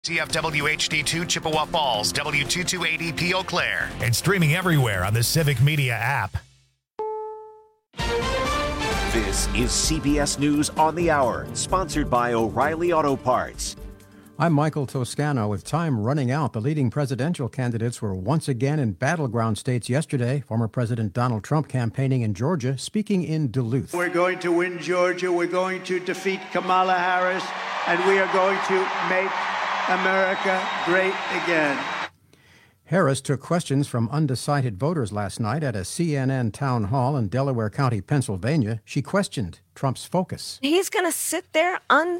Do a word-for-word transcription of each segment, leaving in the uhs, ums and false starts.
C F W H D two Chippewa Falls, W two two eight E P Eau Claire, and streaming everywhere on the Civic Media app. This is C B S News on the Hour, sponsored by O'Reilly Auto Parts. I'm Michael Toscano. With time running out, the leading presidential candidates were once again in battleground states yesterday. Former President Donald Trump campaigning in Georgia, speaking in Duluth. We're going to win Georgia. We're going to defeat Kamala Harris, and we are going to make America great again. Harris took questions from undecided voters last night at a C N N town hall in Delaware County, Pennsylvania. She questioned Trump's focus. He's going to sit there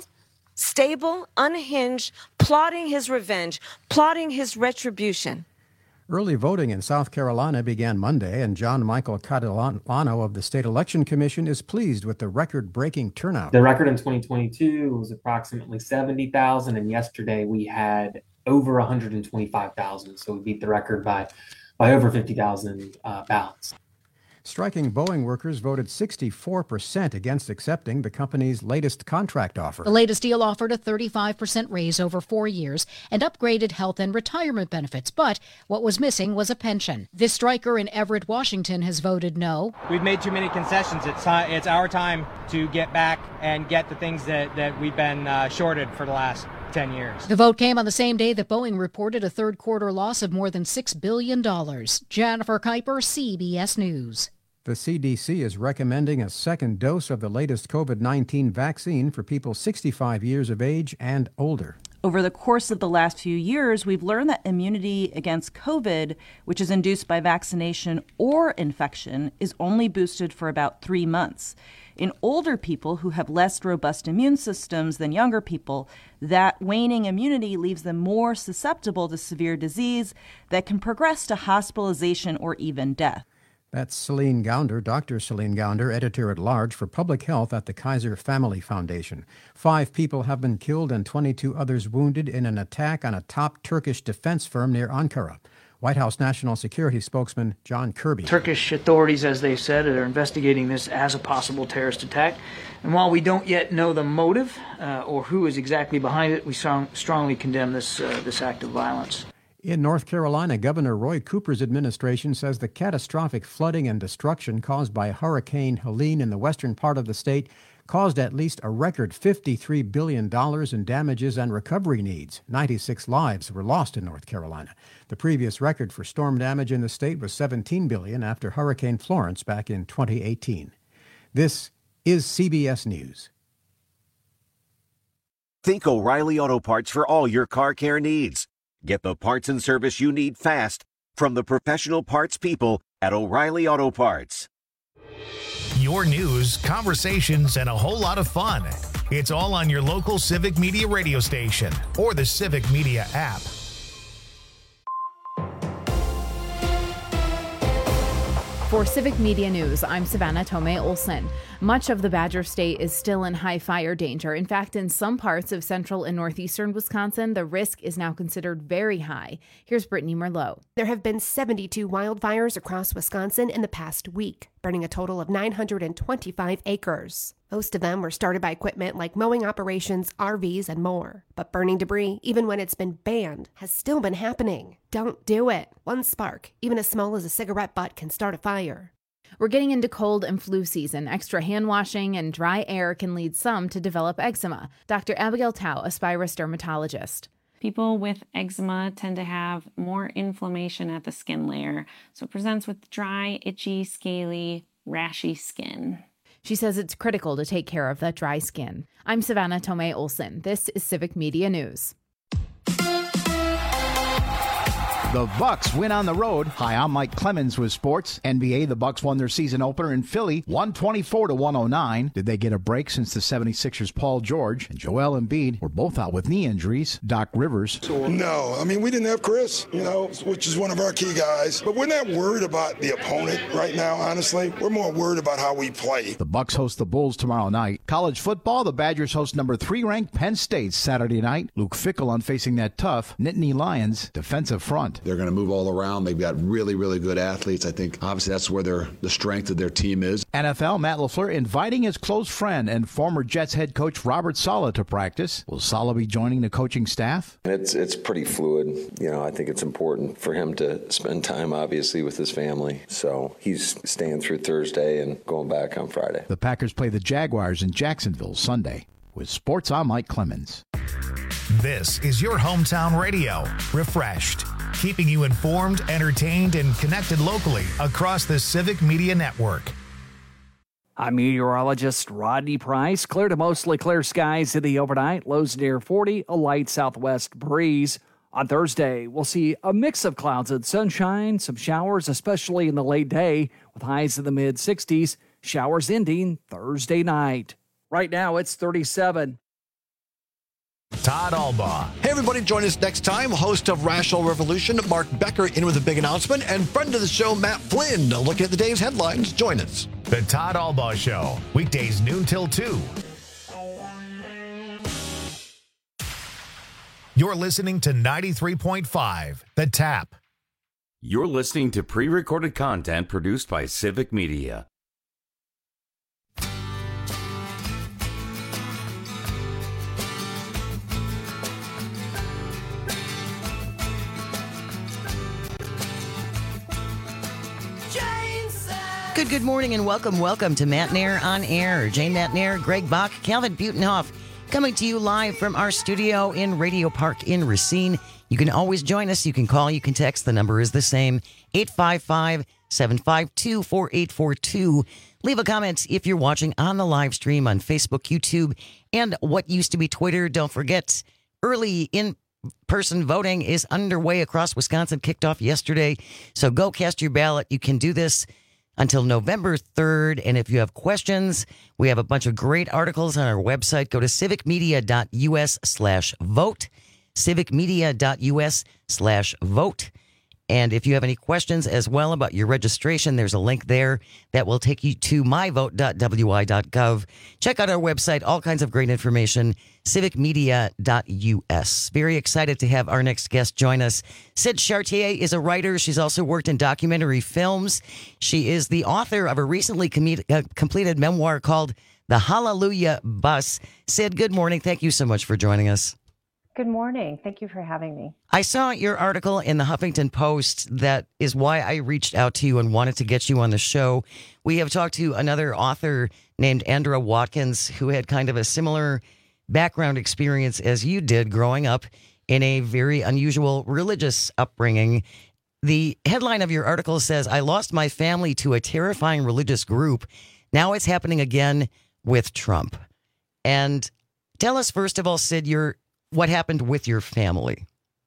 unstable, unhinged, plotting his revenge, plotting his retribution. Early voting in South Carolina began Monday, and John Michael Catalano of the State Election Commission is pleased with the record-breaking turnout. The record in twenty twenty-two was approximately seventy thousand, and yesterday we had over one hundred twenty-five thousand, so we beat the record by, by over fifty thousand uh, ballots. Striking Boeing workers voted sixty-four percent against accepting the company's latest contract offer. The latest deal offered a thirty-five percent raise over four years and upgraded health and retirement benefits. But what was missing was a pension. This striker in Everett, Washington has voted no. We've made too many concessions. It's, time, it's our time to get back and get the things that, that we've been uh, shorted for the last ten years. The vote came on the same day that Boeing reported a third quarter loss of more than six billion dollars. Jennifer Kuiper, C B S News. The C D C is recommending a second dose of the latest COVID nineteen vaccine for people sixty-five years of age and older. Over the course of the last few years, we've learned that immunity against COVID, which is induced by vaccination or infection, is only boosted for about three months. In older people who have less robust immune systems than younger people, that waning immunity leaves them more susceptible to severe disease that can progress to hospitalization or even death. That's Celine Gounder, Doctor Celine Gounder, editor-at-large for public health at the Kaiser Family Foundation. Five people have been killed and twenty-two others wounded in an attack on a top Turkish defense firm near Ankara. White House National Security spokesman John Kirby. Turkish authorities, as they said, are investigating this as a possible terrorist attack. And while we don't yet know the motive uh, or who is exactly behind it, we strong, strongly condemn this, uh, this act of violence. In North Carolina, Governor Roy Cooper's administration says the catastrophic flooding and destruction caused by Hurricane Helene in the western part of the state caused at least a record fifty-three billion dollars in damages and recovery needs. ninety-six lives were lost in North Carolina. The previous record for storm damage in the state was seventeen billion dollars after Hurricane Florence back in twenty eighteen. This is C B S News. Think O'Reilly Auto Parts for all your car care needs. Get the parts and service you need fast from the professional parts people at O'Reilly Auto Parts. Your news, conversations, and a whole lot of fun. It's all on your local Civic Media radio station or the Civic Media app. For Civic Media News, I'm Savannah Tomei Olson. Much of the Badger State is still in high fire danger. In fact, in some parts of central and northeastern Wisconsin, the risk is now considered very high. Here's Brittany Merlot. There have been seventy-two wildfires across Wisconsin in the past week, burning a total of nine hundred twenty-five acres. Most of them were started by equipment like mowing operations, R Vs, and more. But burning debris, even when it's been banned, has still been happening. Don't do it. One spark, even as small as a cigarette butt, can start a fire. We're getting into cold and flu season. Extra hand washing and dry air can lead some to develop eczema. Doctor Abigail Tao, a Spirus dermatologist. People with eczema tend to have more inflammation at the skin layer, so it presents with dry, itchy, scaly, rashy skin. She says it's critical to take care of that dry skin. I'm Savannah Tomei Olson. This is Civic Media News. The Bucks win on the road. Hi, I'm Mike Clemens with sports. N B A, the Bucks won their season opener in Philly, one twenty-four to one oh nine. Did they get a break since the seventy-sixers' Paul George and Joel Embiid were both out with knee injuries? Doc Rivers. No, I mean, we didn't have Chris, you know, which is one of our key guys. But we're not worried about the opponent right now, honestly. We're more worried about how we play. The Bucks host the Bulls tomorrow night. College football, the Badgers host number three-ranked Penn State Saturday night. Luke Fickell on facing that tough Nittany Lions defensive front. They're going to move all around. They've got really, really good athletes. I think obviously that's where their the strength of their team is. N F L Matt LaFleur inviting his close friend and former Jets head coach Robert Saleh to practice. Will Saleh be joining the coaching staff? It's it's pretty fluid. You know, I think it's important for him to spend time, obviously, with his family. So he's staying through Thursday and going back on Friday. The Packers play the Jaguars in Jacksonville Sunday. With sports, I'm Mike Clemens. This is your hometown radio, Refreshed, keeping you informed, entertained, and connected locally across the Civic Media Network. I'm meteorologist Rodney Price. Clear to mostly clear skies in the overnight. Lows near forty, a light southwest breeze. On Thursday, we'll see a mix of clouds and sunshine, some showers, especially in the late day, with highs in the mid sixties. Showers ending Thursday night. Right now, it's thirty-seven. Todd Albaugh. Hey, everybody, join us next time. Host of Rational Revolution, Mark Becker, in with a big announcement, and friend of the show, Matt Flynn, looking at the day's headlines. Join us. The Todd Albaugh Show, weekdays noon till two. You're listening to ninety-three point five, The Tap. You're listening to pre-recorded content produced by Civic Media. Good, good morning and welcome, welcome to Matt Nair on Air. Jane Matt Nair, Greg Bach, Calvin Butenhoff, coming to you live from our studio in Radio Park in Racine. You can always join us. You can call, you can text. The number is the same, eight five five, seven five two, four eight four two. Leave a comment if you're watching on the live stream on Facebook, YouTube, and what used to be Twitter. Don't forget, early in-person voting is underway across Wisconsin, kicked off yesterday. So go cast your ballot. You can do this until November third. And if you have questions, we have a bunch of great articles on our website. Go to civicmedia.us slash vote, civicmedia.us slash vote. And if you have any questions as well about your registration, there's a link there that will take you to my vote dot w i dot gov. Check out our website, all kinds of great information, civicmedia dot u s. Very excited to have our next guest join us. Sid Chartier is a writer. She's also worked in documentary films. She is the author of a recently com- uh, completed memoir called The Hallelujah Bus. Sid, good morning. Thank you so much for joining us. Good morning. Thank you for having me. I saw your article in the Huffington Post. That is why I reached out to you and wanted to get you on the show. We have talked to another author named Andra Watkins, who had kind of a similar background experience as you did growing up in a very unusual religious upbringing. The headline of your article says, "I lost my family to a terrifying religious group. Now it's happening again with Trump." And tell us, first of all, Sid, your what happened with your family?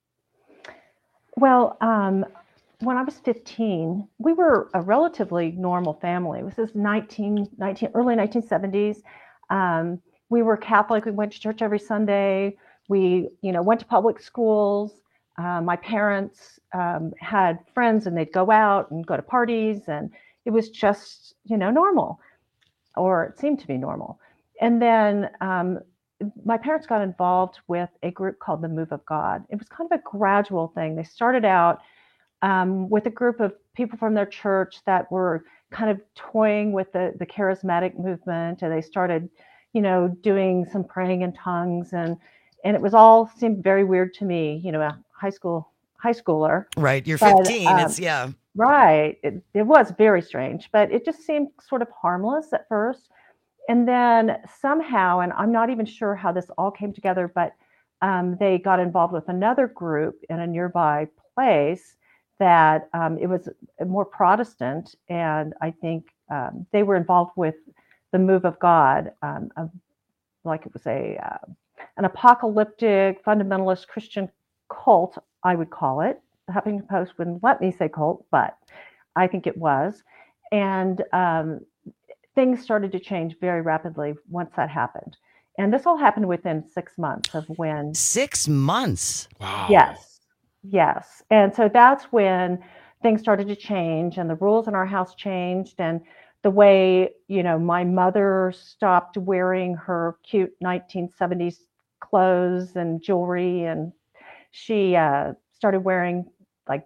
Well, um, when I was fifteen, we were a relatively normal family. This is nineteen, nineteen, early nineteen seventies. Um, we were Catholic. We went to church every Sunday. We, you know, went to public schools. Uh, my parents um, had friends, and they'd go out and go to parties, and it was just, you know, normal, or it seemed to be normal. And then um, my parents got involved with a group called the Move of God. It was kind of a gradual thing. They started out um, with a group of people from their church that were kind of toying with the, the charismatic movement, and they started, you know, doing some praying in tongues, and and it was all seemed very weird to me, you know, a high school high schooler. Right, you're but, fifteen. Um, it's yeah. Right. It, it was very strange, but it just seemed sort of harmless at first. And then somehow, and I'm not even sure how this all came together, but um, they got involved with another group in a nearby place that um, it was more Protestant. And I think um, they were involved with the Move of God, um, of, like it was a uh, an apocalyptic fundamentalist Christian cult, I would call it. The Huffington Post wouldn't let me say cult, but I think it was. And um, things started to change very rapidly once that happened. And this all happened within six months of when... Six months? Wow. Yes. Yes. And so that's when things started to change, and the rules in our house changed, and the way, you know, my mother stopped wearing her cute nineteen seventies clothes and jewelry, and she uh, started wearing like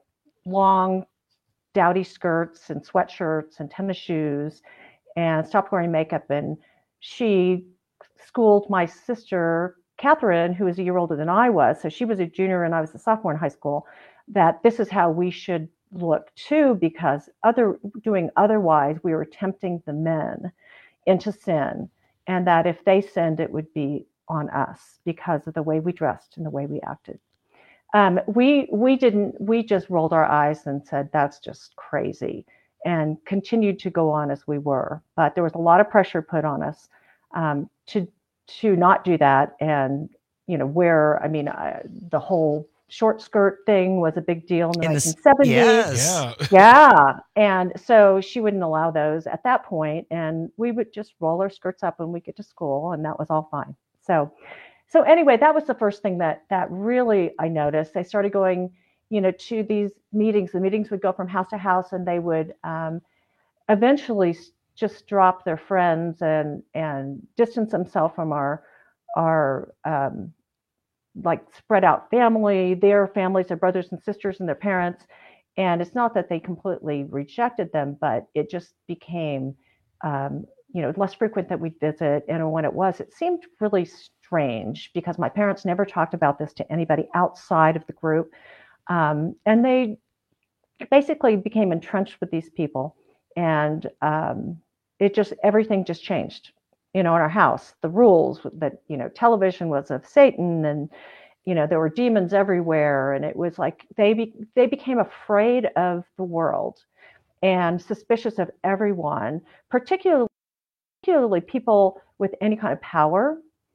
long, dowdy skirts and sweatshirts and tennis shoes and stopped wearing makeup. And she schooled my sister, Catherine, who was a year older than I was. So she was a junior and I was a sophomore in high school, that this is how we should look too, because other doing otherwise, we were tempting the men into sin. And that if they sinned, it would be on us because of the way we dressed and the way we acted. Um, we we didn't, we just rolled our eyes and said, that's just crazy, and continued to go on as we were. But there was a lot of pressure put on us um, to to not do that. And, you know, where, I mean, uh, the whole short skirt thing was a big deal in the in nineteen seventies. Yes. Yeah. yeah. And so she wouldn't allow those at that point, and we would just roll our skirts up when we get to school, and that was all fine. So, so anyway, that was the first thing that that really I noticed. They started going, you know, to these meetings. The meetings would go from house to house, and they would um, eventually just drop their friends and and distance themselves from our our um, like spread out family, their families, their brothers and sisters and their parents. And it's not that they completely rejected them, but it just became, um, you know, less frequent that we'd visit. And when it was, it seemed really strange because my parents never talked about this to anybody outside of the group. Um, and they basically became entrenched with these people. And um, it just, everything just changed. You know, in our house, the rules that, you know, television was of Satan, and, you know, there were demons everywhere. And it was like they be, they became afraid of the world and suspicious of everyone, particularly, particularly people with any kind of power,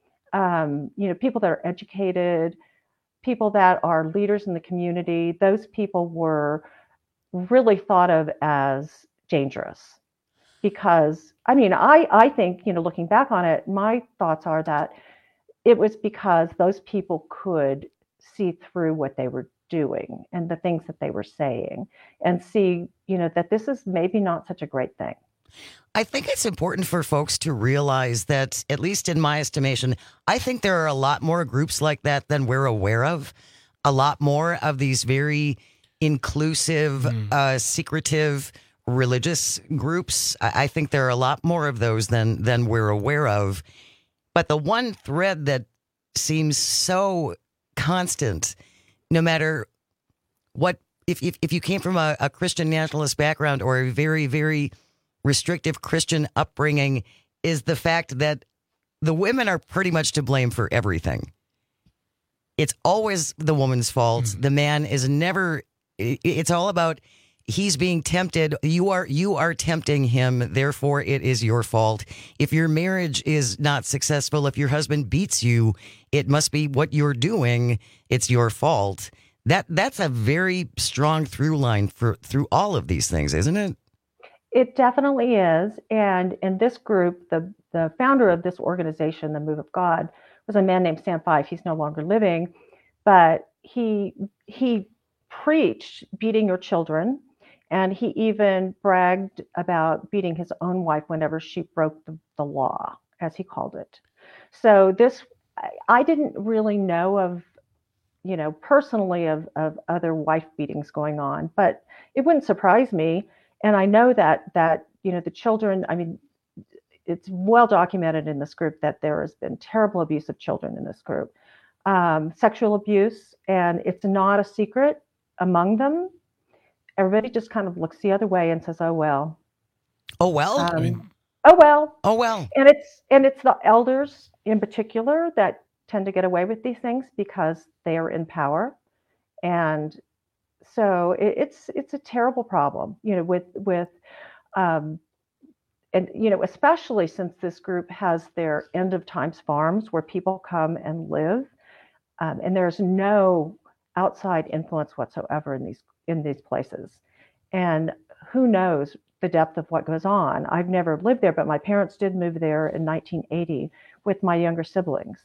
um, you know, people that are educated, people that are leaders in the community. Those people were really thought of as dangerous. Because, I mean, I, I think, you know, looking back on it, my thoughts are that it was because those people could see through what they were doing and the things that they were saying and see, you know, that this is maybe not such a great thing. I think it's important for folks to realize that, at least in my estimation, I think there are a lot more groups like that than we're aware of. A lot more of these very inclusive, mm. uh, secretive, religious groups. I think there are a lot more of those than than we're aware of. But the one thread that seems so constant, no matter what, if if, if you came from a, a Christian nationalist background or a very, very restrictive Christian upbringing, is the fact that the women are pretty much to blame for everything. It's always the woman's fault. Mm. The man is never, it's all about, he's being tempted. You are you are tempting him. Therefore, it is your fault. If your marriage is not successful, if your husband beats you, it must be what you're doing. It's your fault. That that's a very strong through line for through all of these things, isn't it? It definitely is. And in this group, the the founder of this organization, the Move of God, was a man named Sam Fife. He's no longer living, but he he preached beating your children. And he even bragged about beating his own wife whenever she broke the, the law, as he called it. So this, I didn't really know of, you know, personally of, of other wife beatings going on, but it wouldn't surprise me. And I know that, that, you know, the children, I mean, it's well documented in this group that there has been terrible abuse of children in this group, um, sexual abuse, and it's not a secret among them. Everybody just kind of looks the other way and says, "Oh well." Oh well. Um, I mean, oh well. Oh well. And it's and it's the elders in particular that tend to get away with these things because they are in power, and so it, it's it's a terrible problem, you know, with with, um, and you know, especially since this group has their end of times farms where people come and live, um, and there's no outside influence whatsoever in these. in these places. And who knows the depth of what goes on. I've never lived there, but my parents did move there in nineteen eighty with my younger siblings.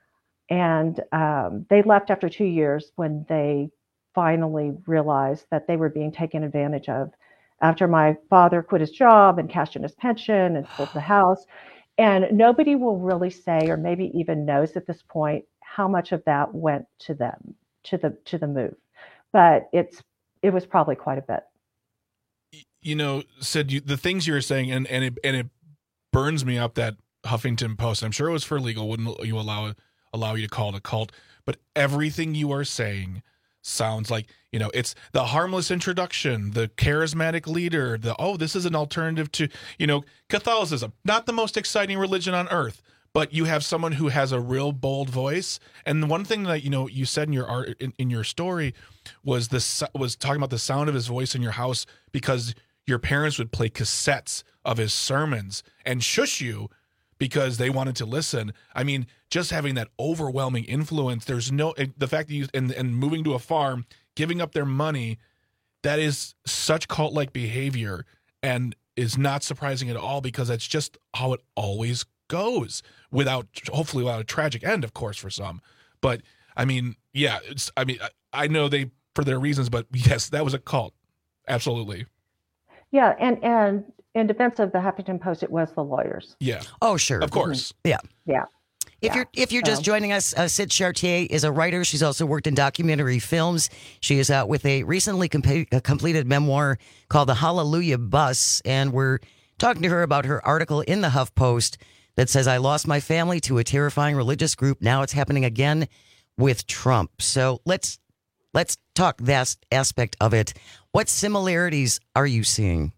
And um, they left after two years when they finally realized that they were being taken advantage of after my father quit his job and cashed in his pension and sold the house. And nobody will really say, or maybe even knows at this point, how much of that went to them, to the, to the move. But it's it was probably quite a bit. You know, Sid, you, the things you were saying, and, and, it, and it burns me up that Huffington Post, I'm sure it was for legal, wouldn't you allow allow you to call it a cult, but everything you are saying sounds like, you know, it's the harmless introduction, the charismatic leader, the, oh, this is an alternative to, you know, Catholicism, not the most exciting religion on earth, but you have someone who has a real bold voice. And the one thing that, you know, you said in your art, in, in your story was this, was talking about the sound of his voice in your house because your parents would play cassettes of his sermons and shush you because they wanted to listen. I mean, just having that overwhelming influence, there's no, the fact that you, and, and moving to a farm, giving up their money, that is such cult-like behavior and is not surprising at all because that's just how it always goes without, hopefully without a tragic end, of course, for some. But I mean, yeah, it's, I mean, I, I know they, for their reasons, but yes, that was a cult. Absolutely. Yeah. And, and in defense of the Huffington Post, it was the lawyers. Yeah. Oh, sure. Of course. Yeah. Yeah. If yeah. you're if you're so. just joining us, uh, Sid Chartier is a writer. She's also worked in documentary films. She is out with a recently com- a completed memoir called The Hallelujah Bus, and we're talking to her about her article in the HuffPost that says, I lost my family to a terrifying religious group. Now it's happening again with Trump. So let's let's talk that aspect of it. What similarities are you seeing?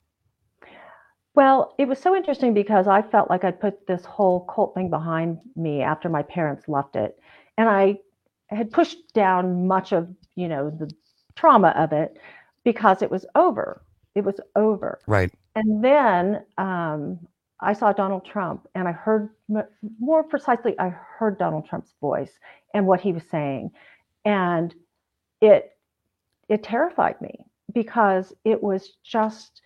Well, it was so interesting because I felt like I put this whole cult thing behind me after my parents left it. And I had pushed down much of, you know, the trauma of it because it was over. It was over. Right. And then um, I saw Donald Trump and I heard, more precisely, I heard Donald Trump's voice and what he was saying. And it it terrified me because it was just...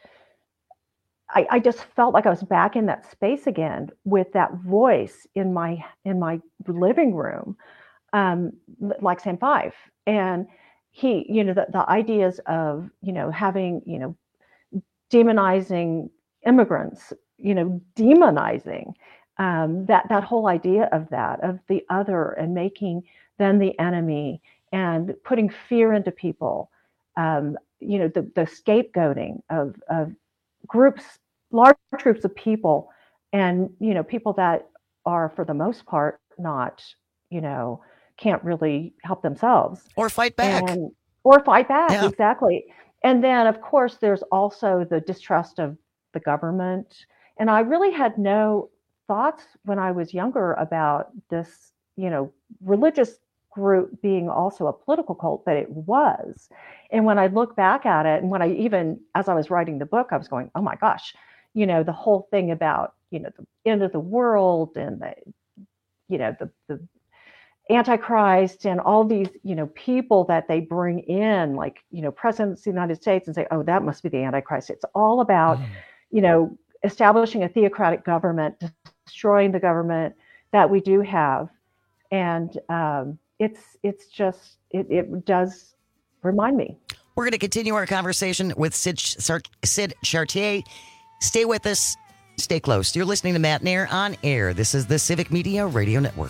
I, I just felt like I was back in that space again with that voice in my in my living room, um, like Sam Fife. And he, you know, the, the ideas of, you know, having, you know, demonizing immigrants, you know, demonizing um, that that whole idea of that, of the other and making them the enemy and putting fear into people, um, you know, the, the scapegoating of, of groups, large groups of people, and, you know, people that are, for the most part, not, you know, can't really help themselves. Or fight back. And, or fight back, yeah. Exactly. And then, of course, there's also the distrust of the government. And I really had no thoughts when I was younger about this, you know, religious group being also a political cult, but it was. And when I look back at it, and when I even, as I was writing the book, I was going, oh my gosh, you know, the whole thing about, you know, the end of the world and the, you know, the, the Antichrist and all these, you know, people that they bring in, like, you know, presidents of the United States and say, oh, that must be the Antichrist. It's all about, mm. you know, establishing a theocratic government, destroying the government that we do have. And um, it's, it's just, it, it does remind me. We're going to continue our conversation with Sid, Sid Chartier. Stay with us. Stay close. You're listening to Matt Nair on Air. This is the Civic Media Radio Network.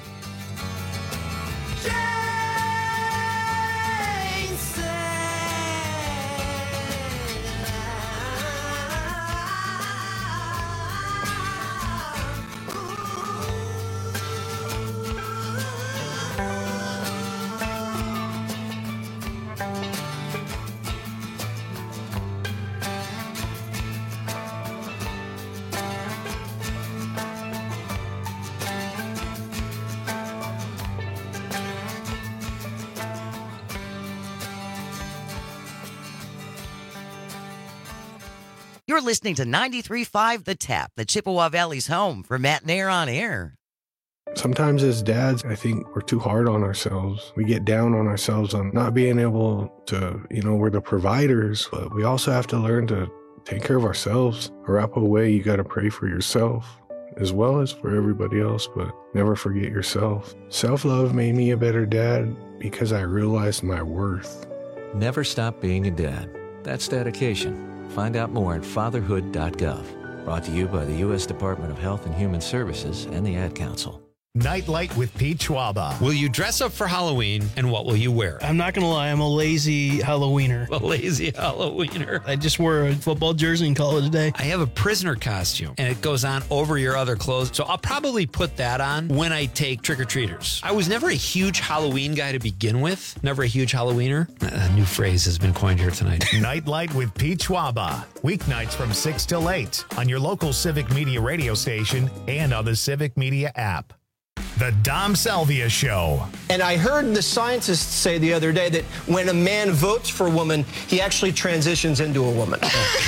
You're listening to ninety-three point five The Tap, the Chippewa Valley's home, for Matt Nair on Air. Sometimes as dads, I think we're too hard on ourselves. We get down on ourselves on not being able to, you know, we're the providers, but we also have to learn to take care of ourselves. Arapaho way, you got to pray for yourself as well as for everybody else, but never forget yourself. Self-love made me a better dad because I realized my worth. Never stop being a dad. That's dedication. Find out more at fatherhood dot gov. Brought to you by the U S Department of Health and Human Services and the Ad Council. Nightlight with Pete Schwaba. Will you dress up for Halloween, and what will you wear? I'm not going to lie, I'm a lazy Halloweener. A lazy Halloweener. I just wore a football jersey and call it a day. I have a prisoner costume, and it goes on over your other clothes, so I'll probably put that on when I take trick-or-treaters. I was never a huge Halloween guy to begin with, never a huge Halloweener. A new phrase has been coined here tonight. Nightlight with Pete Schwaba. Weeknights from six till eight on your local Civic Media radio station and on the Civic Media app. The Dom Salvia Show. And I heard the scientists say the other day that when a man votes for a woman, he actually transitions into a woman.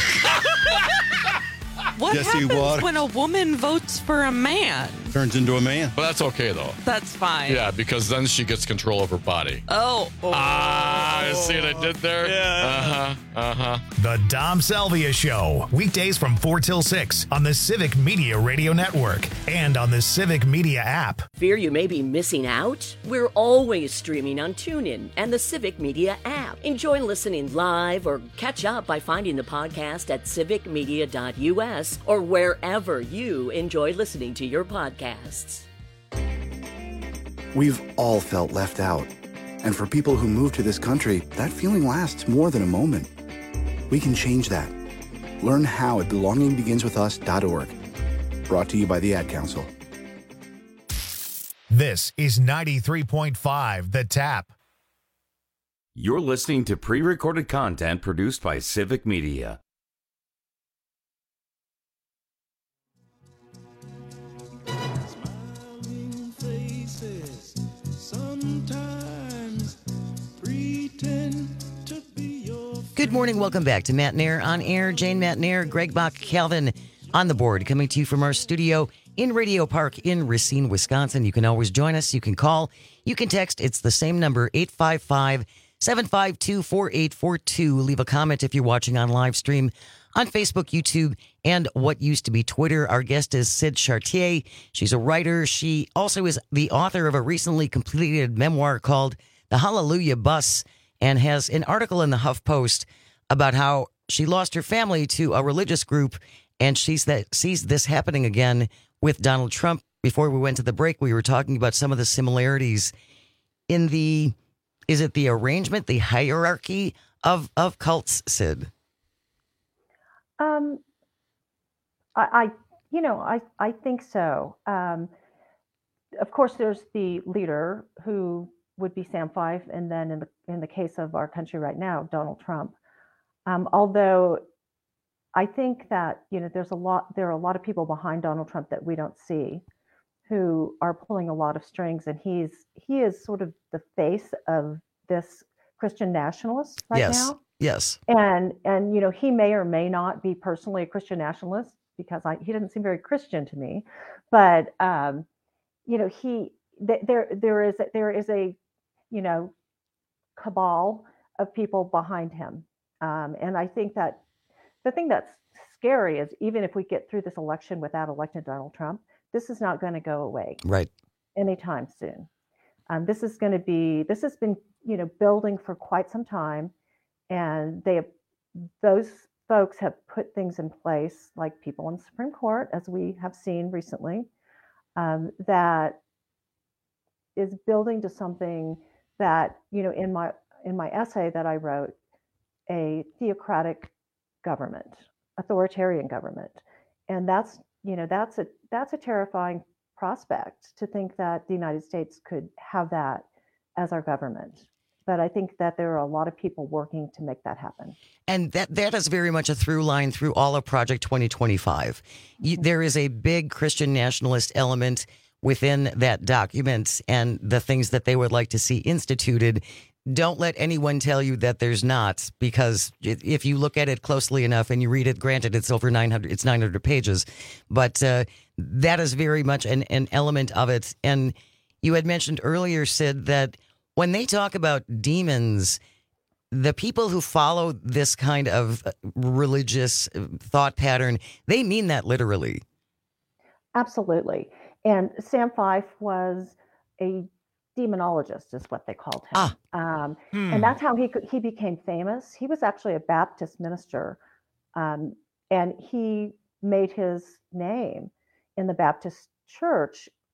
What Jesse happens Watt. when a woman votes for a man? Turns into a man. But that's okay, though. That's fine. Yeah, because then she gets control of her body. Oh. oh. Ah, see what I did there? Yeah. Uh-huh, uh-huh. The Dom Salvia Show. Weekdays from four till six on the Civic Media Radio Network and on the Civic Media app. Fear you may be missing out? We're always streaming on TuneIn and the Civic Media app. Enjoy listening live or catch up by finding the podcast at civic media dot u s or wherever you enjoy listening to your podcasts. We've all felt left out. And for people who move to this country, that feeling lasts more than a moment. We can change that. Learn how at belonging begins with us dot org. Brought to you by the Ad Council. This is ninety-three point five The Tap. You're listening to pre-recorded content produced by Civic Media. Good morning. Welcome back to Matt Nair on Air. Jane Matt Nair, Greg Bach, Calvin on the board, coming to you from our studio in Radio Park in Racine, Wisconsin. You can always join us. You can call. You can text. It's the same number, eight five five, seven five two, four eight four two. Leave a comment if you're watching on live stream on Facebook, YouTube, and what used to be Twitter. Our guest is Sid Chartier. She's a writer. She also is the author of a recently completed memoir called The Hallelujah Bus, and has an article in the HuffPost about how she lost her family to a religious group, and she's that sees this happening again with Donald Trump. Before we went to the break, we were talking about some of the similarities in the, is it the arrangement, the hierarchy of, of cults, Sid? Um, I, I you know, I, I think so. Um, of course, there's the leader who would be Sam Fife, and then in the in the case of our country right now, Donald Trump. Um, although I think that you know there's a lot there are a lot of people behind Donald Trump that we don't see, who are pulling a lot of strings, and he's he is sort of the face of this Christian nationalist right yes. now. Yes. And and you know he may or may not be personally a Christian nationalist because I, he doesn't seem very Christian to me, but um, you know he th- there there is a, there is a you know, cabal of people behind him. Um, and I think that the thing that's scary is even if we get through this election without electing Donald Trump, this is not going to go away right anytime soon. Um, this is going to be, this has been, you know, building for quite some time. And they have, those folks have put things in place, like people in the Supreme Court, as we have seen recently, um, that is building to something that, you know, in my in my essay that I wrote, a theocratic government, authoritarian government. And that's, you know, that's a that's a terrifying prospect to think that the United States could have that as our government. But I think that there are a lot of people working to make that happen. And that, that is very much a through line through all of Project twenty twenty-five. You, there is a big Christian nationalist element within that document and the things that they would like to see instituted. Don't let anyone tell you that there's not, because if you look at it closely enough and you read it, granted, it's over nine hundred, it's nine hundred pages, but uh, that is very much an, an element of it. And you had mentioned earlier, Sid, that when they talk about demons, the people who follow this kind of religious thought pattern, they mean that literally. Absolutely. And Sam Fife was a demonologist, is what they called him. Ah. Um, Hmm. And that's how he he became famous. He was actually a Baptist minister, um, and he made his name in the Baptist church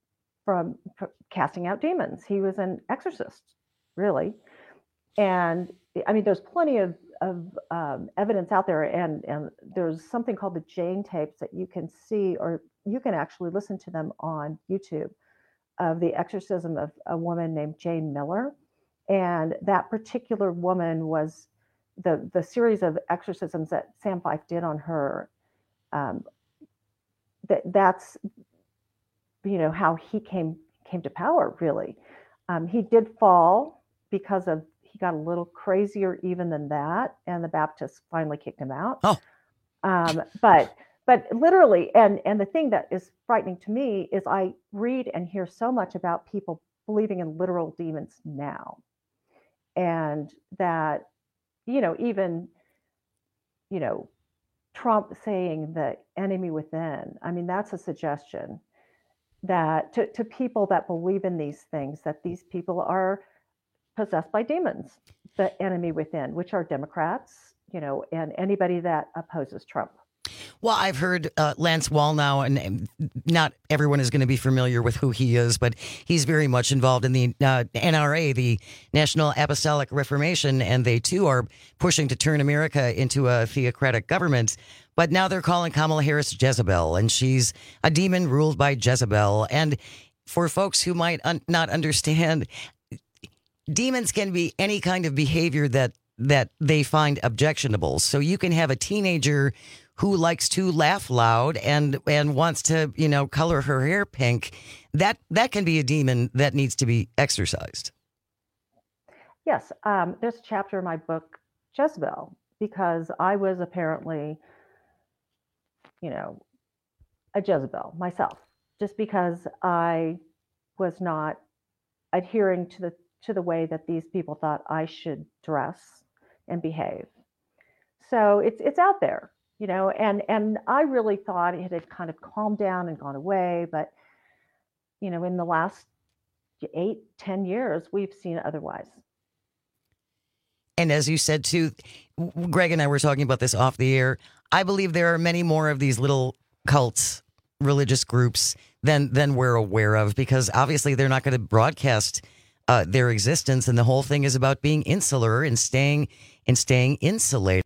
from f- casting out demons. He was an exorcist, really. And I mean, there's plenty of, of um, evidence out there. And, and there's something called the Jane tapes that you can see, or you can actually listen to them on YouTube, of the exorcism of a woman named Jane Miller. And that particular woman was the, the series of exorcisms that Sam Fife did on her. Um, that that's, you know, how he came came to power, really. Um, he did fall because of, he got a little crazier even than that, and the Baptists finally kicked him out. Oh. Um, but but literally, and and the thing that is frightening to me is I read and hear so much about people believing in literal demons now, and that, you know, even, you know, Trump saying the enemy within. I mean, that's a suggestion that to, to people that believe in these things, that these people are possessed by demons, the enemy within, which are Democrats, you know, and anybody that opposes Trump. Well, I've heard uh, Lance Wallnau, and not everyone is going to be familiar with who he is, but he's very much involved in the uh, N R A, the National Apostolic Reformation, and they too are pushing to turn America into a theocratic government. But now they're calling Kamala Harris Jezebel, and she's a demon ruled by Jezebel. And for folks who might un- not understand, demons can be any kind of behavior that that they find objectionable. So you can have a teenager who likes to laugh loud and and wants to, you know, color her hair pink. That that can be a demon that needs to be exorcised. Yes, um, there's a chapter in my book, Jezebel, because I was apparently, you know, a Jezebel myself, just because I was not adhering to the to the way that these people thought I should dress and behave. So it's it's out there, you know, and and I really thought it had kind of calmed down and gone away, but you know, in the last eight, ten years, we've seen otherwise. And as you said too, Greg and I were talking about this off the air. I believe there are many more of these little cults, religious groups than than we're aware of, because obviously they're not going to broadcast Uh, their existence, and the whole thing is about being insular and staying and staying insulated.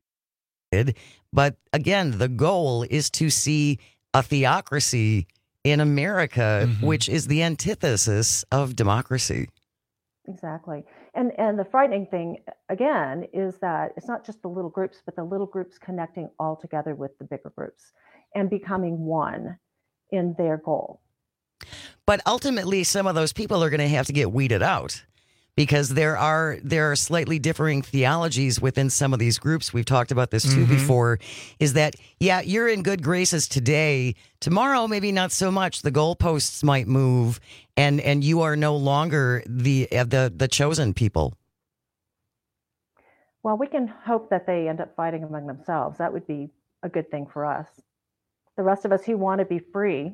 But again, the goal is to see a theocracy in America, mm-hmm. which is the antithesis of democracy. Exactly. And and the frightening thing, again, is that it's not just the little groups, but the little groups connecting all together with the bigger groups and becoming one in their goal. But ultimately, some of those people are going to have to get weeded out, because there are there are slightly differing theologies within some of these groups. We've talked about this too mm-hmm. before, is that, yeah, you're in good graces today. Tomorrow, maybe not so much. The goalposts might move, and, and you are no longer the, uh, the the chosen people. Well, we can hope that they end up fighting among themselves. That would be a good thing for us. The rest of us who want to be free.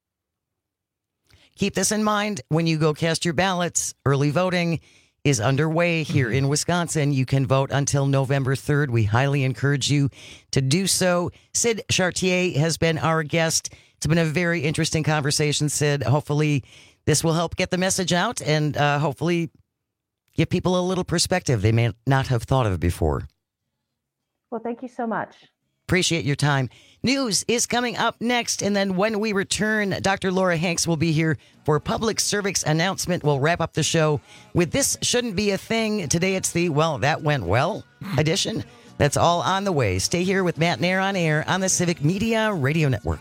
Keep this in mind when you go cast your ballots. Early voting is underway here in Wisconsin. You can vote until November third. We highly encourage you to do so. Sid Chartier has been our guest. It's been a very interesting conversation, Sid. Hopefully this will help get the message out and uh, hopefully give people a little perspective they may not have thought of before. Well, thank you so much. Appreciate your time. News is coming up next, and then when we return, Doctor Laura Hanks will be here for a public service announcement. We'll wrap up the show with This Shouldn't Be a Thing. Today it's the Well, That Went Well edition. That's all on the way. Stay here with Matt Nair on air on the Civic Media Radio Network.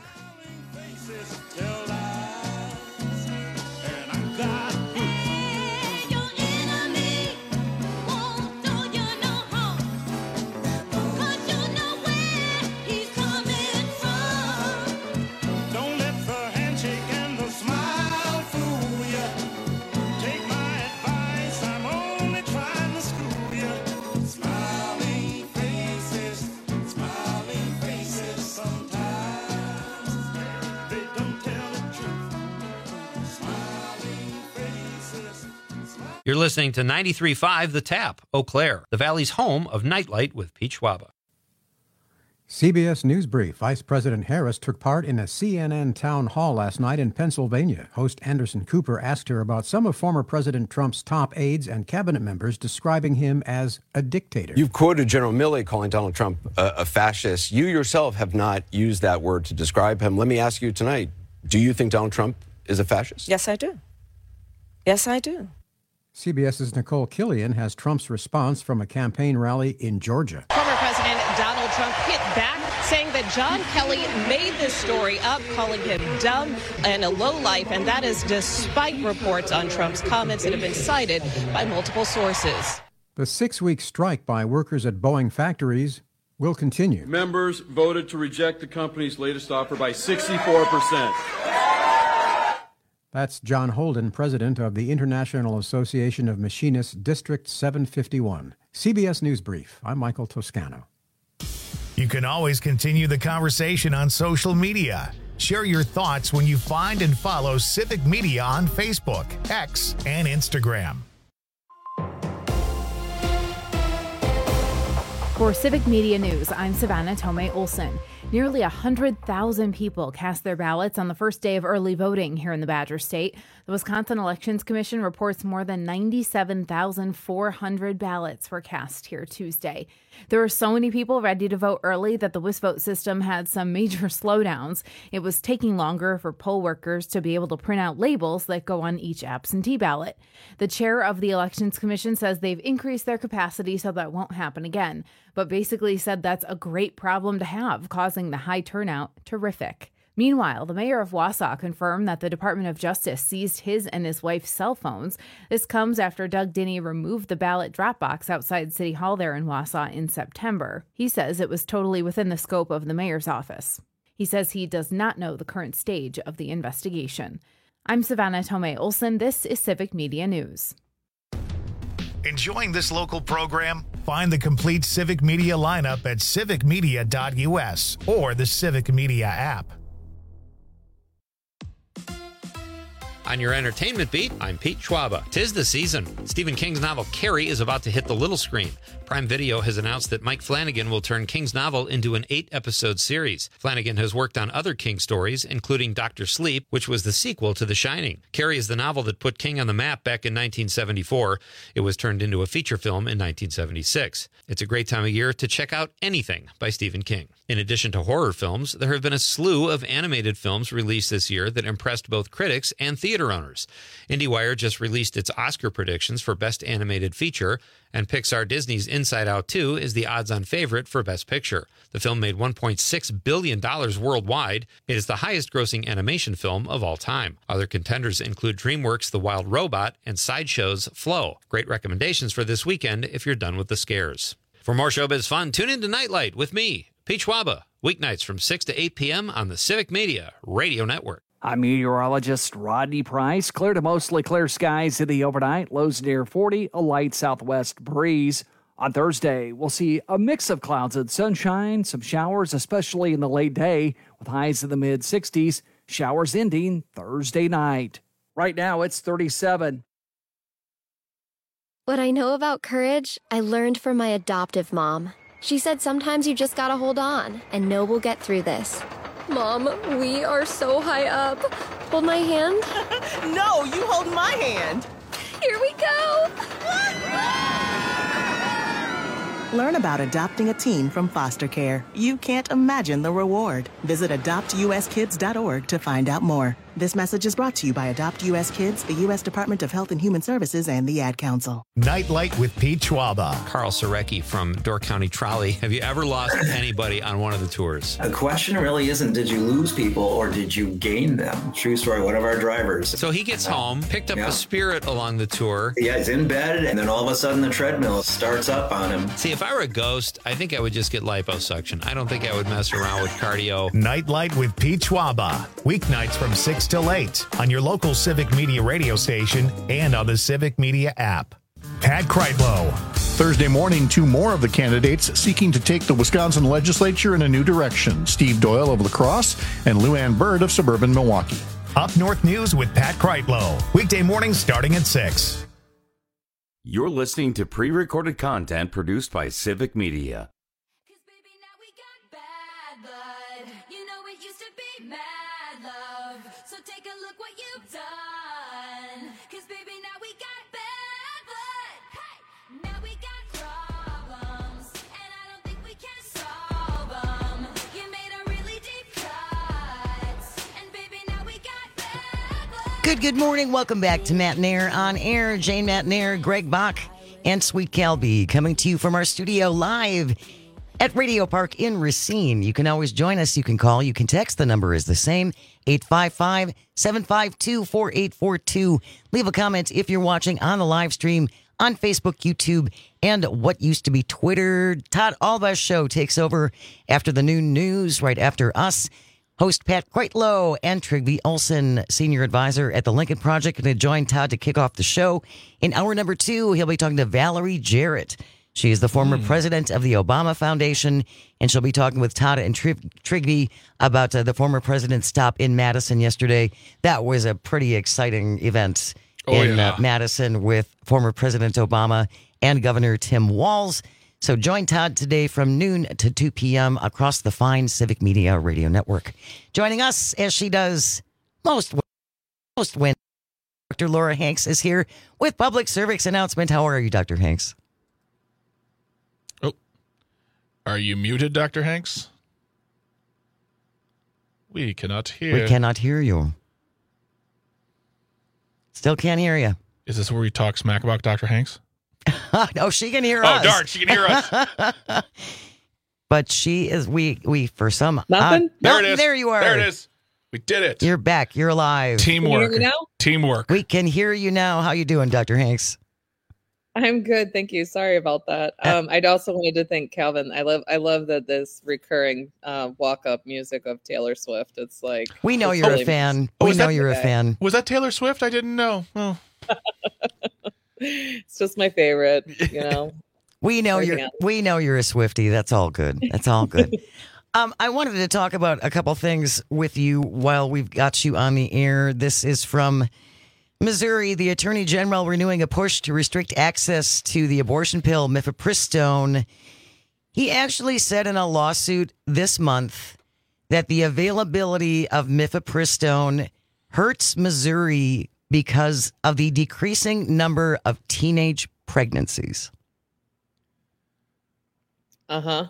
You're listening to ninety-three point five The Tap, Eau Claire, the Valley's home of Nightlight with Pete Schwaba. C B S News Brief. Vice President Harris took part in a C N N town hall last night in Pennsylvania. Host Anderson Cooper asked her about some of former President Trump's top aides and cabinet members describing him as a dictator. You've quoted General Milley calling Donald Trump a, a fascist. You yourself have not used that word to describe him. Let me ask you tonight, do you think Donald Trump is a fascist? Yes, I do. Yes, I do. CBS's Nicole Killian has Trump's response from a campaign rally in Georgia. Former President Donald Trump hit back, saying that John Kelly made this story up, calling him dumb and a lowlife, and that is despite reports on Trump's comments that have been cited by multiple sources. The six-week strike by workers at Boeing factories will continue. Members voted to reject the company's latest offer by sixty-four percent. That's John Holden, president of the International Association of Machinists, District seven fifty-one. C B S News Brief. I'm Michael Toscano. You can always continue the conversation on social media. Share your thoughts when you find and follow Civic Media on Facebook, X, and Instagram. For Civic Media News, I'm Savannah Tomei Olson. Nearly one hundred thousand people cast their ballots on the first day of early voting here in the Badger State. The Wisconsin Elections Commission reports more than ninety-seven thousand four hundred ballots were cast here Tuesday. There were so many people ready to vote early that the WisVote system had some major slowdowns. It was taking longer for poll workers to be able to print out labels that go on each absentee ballot. The chair of the Elections Commission says they've increased their capacity so that won't happen again, but basically said that's a great problem to have, causing the high turnout terrific. Meanwhile, the mayor of Wausau confirmed that the Department of Justice seized his and his wife's cell phones. This comes after Doug Dinney removed the ballot drop box outside City Hall there in Wausau in September. He says it was totally within the scope of the mayor's office. He says he does not know the current stage of the investigation. I'm Savannah Tomei Olson. This is Civic Media News. Enjoying this local program? Find the complete Civic Media lineup at civic media dot u s or the Civic Media app. On your entertainment beat, I'm Pete Schwaba. 'Tis the season. Stephen King's novel Carrie is about to hit the little screen. Prime Video has announced that Mike Flanagan will turn King's novel into an eight-episode series. Flanagan has worked on other King stories, including Doctor Sleep, which was the sequel to The Shining. Carrie is the novel that put King on the map back in nineteen seventy-four. It was turned into a feature film in nineteen seventy-six. It's a great time of year to check out anything by Stephen King. In addition to horror films, there have been a slew of animated films released this year that impressed both critics and theater owners. IndieWire just released its Oscar predictions for Best Animated Feature, and Pixar Disney's Inside Out two is the odds-on favorite for Best Picture. The film made one point six billion dollars worldwide. It is the highest-grossing animation film of all time. Other contenders include DreamWorks' The Wild Robot and Sideshow's Flow. Great recommendations for this weekend if you're done with the scares. For more showbiz fun, tune in to Nightlight with me, Pete Schwaba, weeknights from six to eight p.m. on the Civic Media Radio Network. I'm meteorologist Rodney Price. Clear to mostly clear skies in the overnight. Lows near forty, a light southwest breeze. On Thursday, we'll see a mix of clouds and sunshine, some showers, especially in the late day, with highs in the mid-sixties. Showers ending Thursday night. Right now, it's thirty-seven. What I know about courage, I learned from my adoptive mom. She said sometimes you just gotta hold on and know we'll get through this. Mom, we are so high up. Hold my hand. No, you hold my hand. Here we go. Learn about adopting a teen from foster care. You can't imagine the reward. Visit adopt u s kids dot org to find out more. This message is brought to you by Adopt U S Kids, the U S Department of Health and Human Services, and the Ad Council. Nightlight with Pete Schwaba. Carl Sarecki from Door County Trolley. Have you ever lost anybody on one of the tours? The question really isn't did you lose people or did you gain them? True story, one of our drivers. So he gets home, picked up yeah. a Spirit along the tour. Yeah, he's in bed, and then all of a sudden the treadmill starts up on him. See, if I were a ghost, I think I would just get liposuction. I don't think I would mess around with cardio. Nightlight with Pete Schwaba. Weeknights from six till eight on your local Civic Media radio station and on the Civic Media app. Pat Kreitlow. Thursday morning, two more of the candidates seeking to take the Wisconsin legislature in a new direction. Steve Doyle of La Crosse and Lou Ann Bird of suburban Milwaukee. Up North News with Pat Kreitlow. Weekday mornings starting at six. You're listening to pre-recorded content produced by Civic Media. Good, good morning. Welcome back to Matt Nair on Air. Jane Matt Nair, Greg Bach, and Sweet Calby coming to you from our studio live at Radio Park in Racine. You can always join us. You can call. You can text. The number is the same, eight five five, seven five two, four eight four two. Leave a comment if you're watching on the live stream on Facebook, YouTube, and what used to be Twitter. Todd Alba's show takes over after the noon news, right after us. Host Pat Quitlow and Trigby Olson, senior advisor at the Lincoln Project, going to join Todd to kick off the show. In hour number two, he'll be talking to Valerie Jarrett. She is the former mm. president of the Obama Foundation, and she'll be talking with Todd and Trig- Trigby about uh, the former president's stop in Madison yesterday. That was a pretty exciting event oh, in yeah. uh, Madison with former President Obama and Governor Tim Walz. So join Todd today from noon to two p.m. across the fine Civic Media Radio Network. Joining us, as she does most, most when Doctor Laura Hanks is here with public service announcement. How are you, Doctor Hanks? Oh, are you muted, Doctor Hanks? We cannot hear. We cannot hear you. Still can't hear you. Is this where we talk smack about Doctor Hanks? No, she can hear oh, us. Oh, darn, she can hear us. But she is, we, we for some. Nothing? Uh, there no, it is. There you are. There it is. We did it. You're back. You're alive. Teamwork. Can you hear me now? Teamwork. We can hear you now. How you doing, Doctor Hanks? I'm good, thank you. Sorry about that. Um, I'd also wanted to thank Calvin. I love, I love that this recurring uh, walk-up music of Taylor Swift. It's like we know it's you're really a fan. Oh, we is know that- you're a fan. Was that Taylor Swift? I didn't know. Oh. It's just my favorite, you know. We know Everything you're else. we know you're a Swiftie. That's all good. That's all good. um, I wanted to talk about a couple things with you while we've got you on the air. This is from Missouri. The Attorney General renewing a push to restrict access to the abortion pill mifepristone. He actually said in a lawsuit this month that the availability of mifepristone hurts Missouri because of the decreasing number of teenage pregnancies. Uh-huh.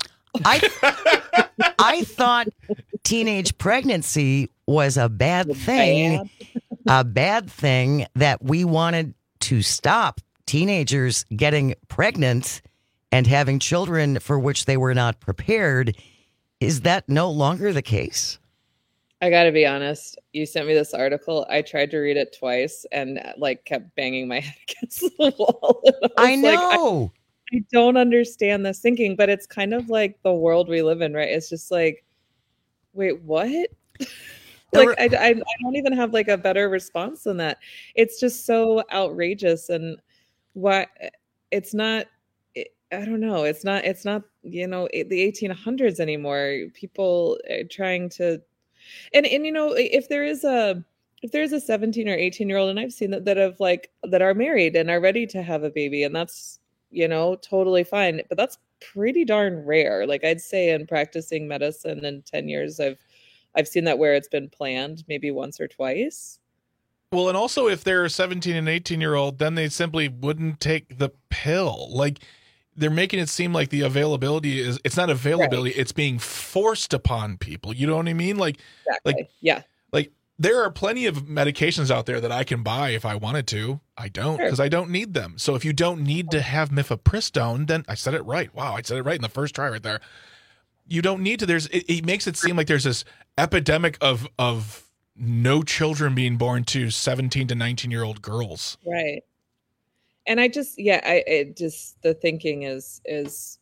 I I thought teenage pregnancy was a bad thing, a bad thing that we wanted to stop teenagers getting pregnant and having children for which they were not prepared. Is that no longer the case? I got to be honest. You sent me this article. I tried to read it twice and like kept banging my head against the wall. I, I know. Like, I, I don't understand this thinking, but it's kind of like the world we live in, right? It's just like, wait, what? like were- I, I, I don't even have like a better response than that. It's just so outrageous, and why it's not. It, I don't know. It's not. It's not. You know, the eighteen hundreds anymore. People are trying to. And and you know, if there is a if there's a seventeen or eighteen year old, and I've seen that that have like that are married and are ready to have a baby, and that's, you know, totally fine. But that's pretty darn rare. Like I'd say in practicing medicine in ten years, I've I've seen that where it's been planned maybe once or twice. Well, and also if they're a seventeen and eighteen year old, then they simply wouldn't take the pill. Like they're making it seem like the availability is, it's not availability, right. It's being forced upon people. You know what I mean? Like, exactly. like, yeah. Like there are plenty of medications out there that I can buy if I wanted to. I don't, because sure. I don't need them. So if you don't need to have mifepristone, then I said it right. Wow. I said it right in the first try right there. You don't need to, there's, it, it makes it seem like there's this epidemic of, of no children being born to seventeen to nineteen year old girls. Right. And I just, yeah, I it just, the thinking is, is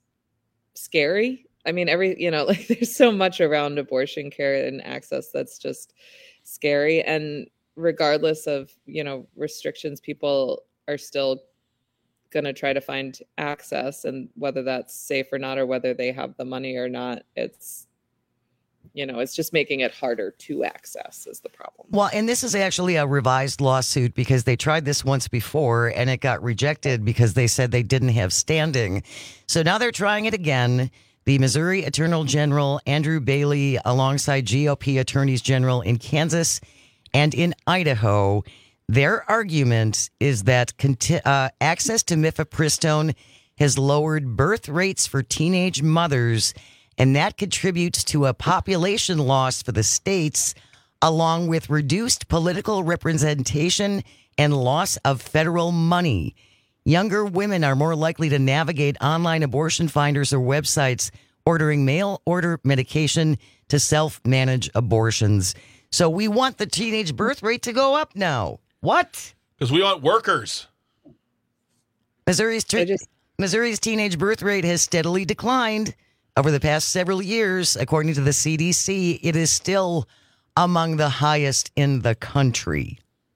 scary. I mean, every, you know, like there's so much around abortion care and access that's just scary. And regardless of, you know, restrictions, people are still going to try to find access, and whether that's safe or not, or whether they have the money or not, it's, you know, it's just making it harder to access is the problem. Well, and this is actually a revised lawsuit because they tried this once before and it got rejected because they said they didn't have standing. So now they're trying it again. The Missouri Attorney General Andrew Bailey, alongside G O P attorneys general in Kansas and in Idaho, their argument is that conti- uh, access to mifepristone has lowered birth rates for teenage mothers, and that contributes to a population loss for the states along with reduced political representation and loss of federal money. Younger women are more likely to navigate online abortion finders or websites ordering mail-order medication to self-manage abortions. So we want the teenage birth rate to go up now. What? Because we want workers. Missouri's, tre- just- Missouri's teenage birth rate has steadily declined over the past several years. According to the C D C, it is still among the highest in the country.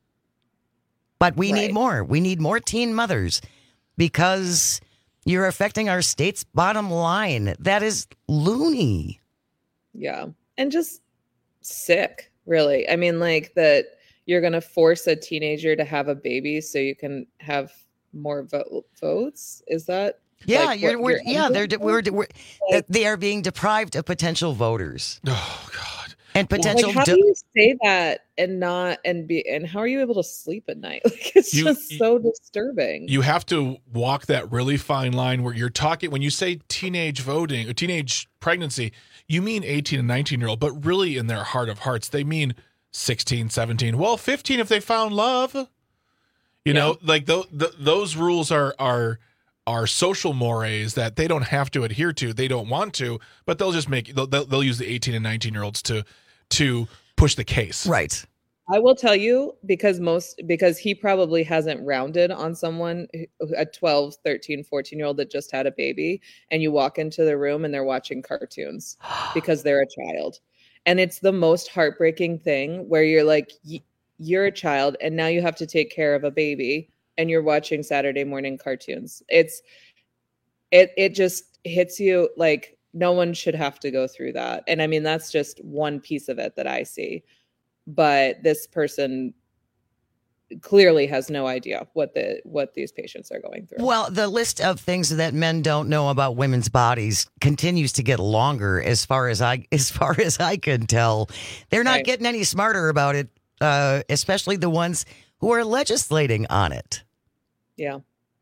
But we right. need more. We need more teen mothers because you're affecting our state's bottom line. That is loony. Yeah. And just sick, really. I mean, like that you're going to force a teenager to have a baby so you can have more vo- votes. Is that? Yeah, like you're, we're, you're yeah, they're, we're, we're, like, they are being deprived of potential voters. Oh, God. And potential. Like, how do you say that and not and be and how are you able to sleep at night? Like it's you, just so disturbing. You have to walk that really fine line where you're talking when you say teenage voting or teenage pregnancy, you mean eighteen and nineteen year old, but really in their heart of hearts, they mean sixteen, seventeen, well, fifteen if they found love. You yeah. know, like th- th- those rules are are are social mores that they don't have to adhere to. They don't want to, but they'll just make they'll, they'll use the eighteen and nineteen year olds to to push the case. Right. I will tell you because most because he probably hasn't rounded on someone, a twelve, thirteen, fourteen year old that just had a baby, and you walk into the room and they're watching cartoons because they're a child. And it's the most heartbreaking thing where you're like, you're a child and now you have to take care of a baby and you're watching Saturday morning cartoons. It's it it just hits you like no one should have to go through that. And I mean, that's just one piece of it that I see. But this person clearly has no idea what the what these patients are going through. Well, the list of things that men don't know about women's bodies continues to get longer as far as I as far as I can tell. They're not Right. getting any smarter about it, uh, especially the ones who are legislating on it. Yeah.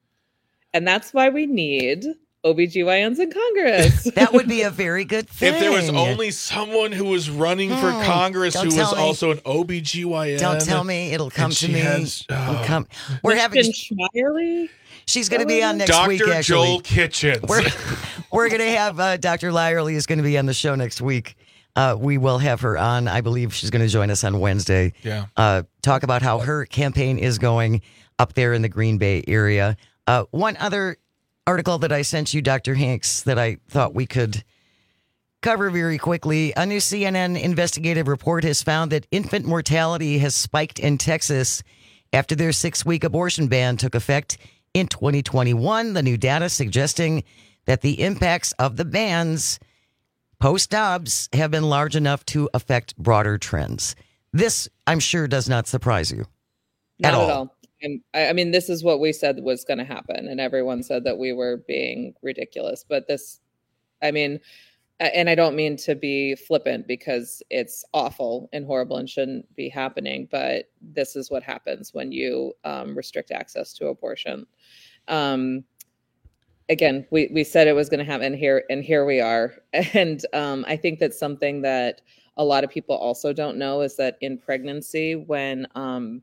And that's why we need O B G Y Ns in Congress. That would be a very good thing. If there was only someone who was running for Hmm, Congress don't who was tell me. also an O B G Y N. Don't tell me it'll come and to she me. has- It'll oh. come. We're having. Kristen Schmierly? She's going to be on next Doctor week. Actually, Joel Kitchens. We're, we're going to have uh, Doctor Lyerly is going to be on the show next week. Uh, we will have her on. I believe she's going to join us on Wednesday. Yeah. Uh, talk about how her campaign is going up there in the Green Bay area. Uh, one other article that I sent you, Doctor Hanks, that I thought we could cover very quickly. A new C N N investigative report has found that infant mortality has spiked in Texas after their six-week abortion ban took effect in twenty twenty-one. The new data suggesting that the impacts of the bans post-Dobbs have been large enough to affect broader trends. This, I'm sure, does not surprise you Not at all. at all. And I, I mean, this is what we said was going to happen, and everyone said that we were being ridiculous. But this, I mean, a- and I don't mean to be flippant because it's awful and horrible and shouldn't be happening. But this is what happens when you um, restrict access to abortion. Um, again, we we said it was going to happen here, and here we are. And um, I think that's something that a lot of people also don't know is that in pregnancy, when um,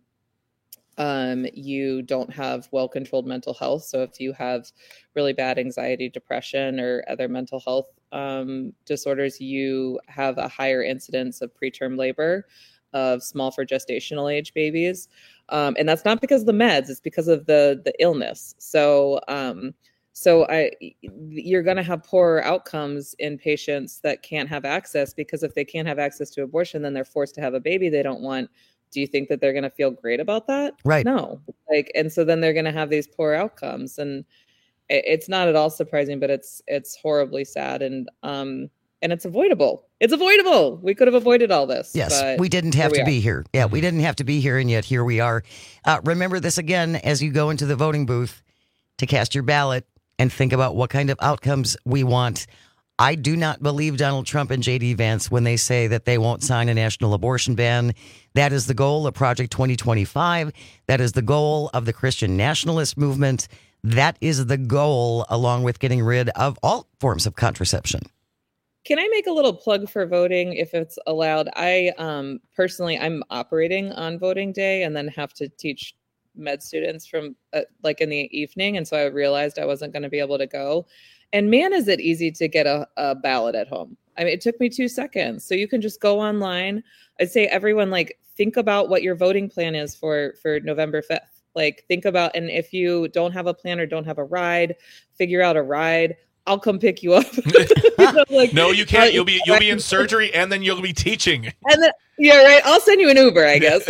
um, you don't have well-controlled mental health. So if you have really bad anxiety, depression, or other mental health um, disorders, you have a higher incidence of preterm labor, of small for gestational age babies. Um, and that's not because of the meds, it's because of the the illness. So um, so I, you're going to have poorer outcomes in patients that can't have access, because if they can't have access to abortion, then they're forced to have a baby they don't want. Do you think that they're going to feel great about that? Right. No. Like, and so then they're going to have these poor outcomes, and it, it's not at all surprising, but it's, it's horribly sad. And, um, and it's avoidable. It's avoidable. We could have avoided all this. Yes, but we didn't have here we to are. be here. Yeah, we didn't have to be here, and yet here we are. Uh, remember this again as you go into the voting booth to cast your ballot and think about what kind of outcomes we want. I do not believe Donald Trump and J D Vance when they say that they won't sign a national abortion ban. That is the goal of Project twenty twenty-five. That is the goal of the Christian nationalist movement. That is the goal, along with getting rid of all forms of contraception. can I make a little plug for voting if it's allowed? I um, personally, I'm operating on voting day and then have to teach med students from uh, like in the evening. And so I realized I wasn't going to be able to go. And man, is it easy to get a, a ballot at home. I mean, it took me two seconds. So you can just go online. I'd say everyone, like, think about what your voting plan is for, for November fifth. Like, think about, and if you don't have a plan or don't have a ride, figure out a ride. I'll come pick you up. you know, like, no, you can't. You'll be you'll be in surgery and then you'll be teaching. And then yeah, right. I'll send you an Uber, I guess.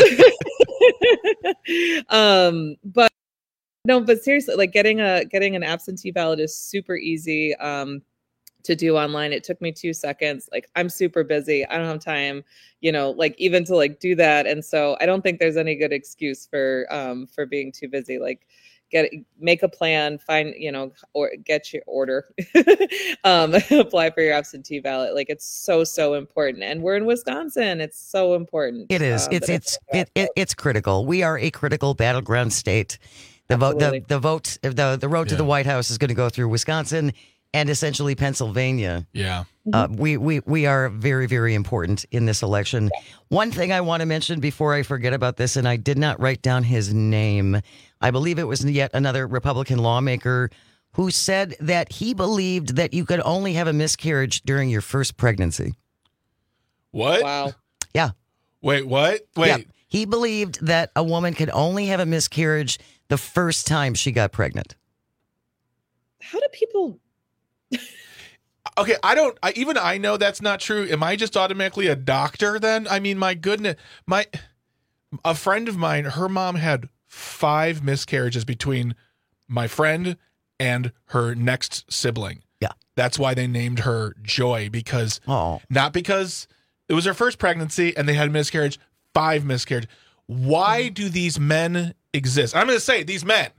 um, but no, but seriously, like getting a getting an absentee ballot is super easy um to do online. It took me two seconds. Like, I'm super busy. I don't have time, you know, like even to like do that. And so I don't think there's any good excuse for um for being too busy. Like, get make a plan, find, you know, or get your order, um, apply for your absentee ballot. Like, it's so, so important. And we're in Wisconsin. It's so important. It is. Um, it's it's it, it, it's critical. We are a critical battleground state. The vote, the, the vote, the the road to Yeah. the White House is going to go through Wisconsin and essentially Pennsylvania. Yeah. Uh, we, we, we are very, very important in this election. One thing I want to mention before I forget about this, and I did not write down his name. I believe it was yet another Republican lawmaker who said that he believed that you could only have a miscarriage during your first pregnancy. What? Wow. Yeah. Wait, what? Wait. Yeah. He believed that a woman could only have a miscarriage the first time she got pregnant. How do people... Okay, I don't. I, even I know that's not true. Am I just automatically a doctor then? I mean, my goodness, my a friend of mine, her mom had five miscarriages between my friend and her next sibling. Yeah, that's why they named her Joy, because oh, not because it was her first pregnancy and they had a miscarriage. Five miscarriage. Why do these men exist? I'm going to say these men.